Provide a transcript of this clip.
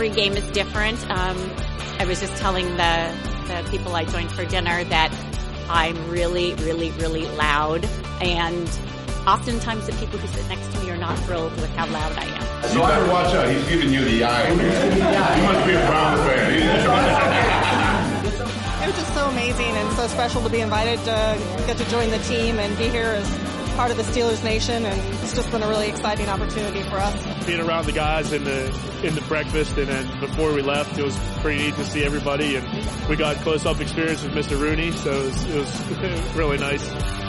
every game is different. I was just telling the people I joined for dinner that I'm really, really, really loud, and oftentimes the people who sit next to me are not thrilled with how loud I am. You better watch out. He's giving you the eye. You must be a Browns fan. It was just so amazing and so special to be invited to get to join the team and be here as part of the Steelers Nation, and it's just been a really exciting opportunity for us. Being around the guys in the breakfast, and then before we left, it was pretty neat to see everybody, and we got close-up experience with Mr. Rooney, so it was really nice.